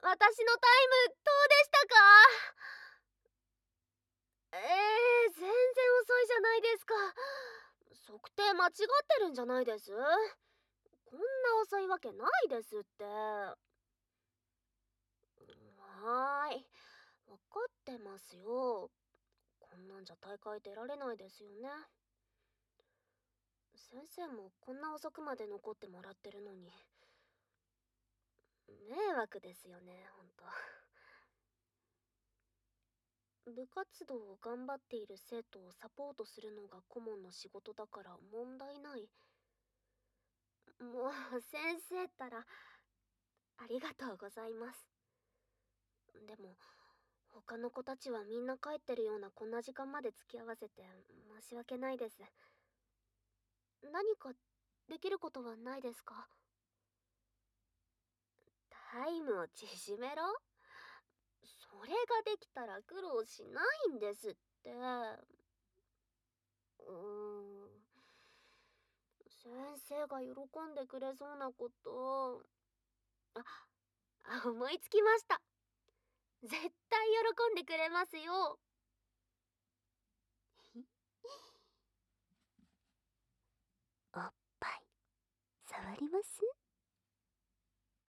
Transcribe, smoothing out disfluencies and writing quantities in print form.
私のタイムどうでしたか？全然遅いじゃないですか。測定間違ってるんじゃないです？こんな遅いわけないですって。はーい、分かってますよ。こんなんじゃ大会出られないですよね。先生もこんな遅くまで残ってもらってるのに迷惑ですよね、ほんと。部活動を頑張っている生徒をサポートするのが顧問の仕事だから問題ない。もう先生ったらありがとうございます。でも他の子たちはみんな帰ってるようなこんな時間まで付き合わせて申し訳ないです。何かできることはないですか？タイムを縮めろ？それができたら苦労しないんですって。先生が喜んでくれそうなこと。思いつきました。絶対喜んでくれますよ。おっぱい触ります？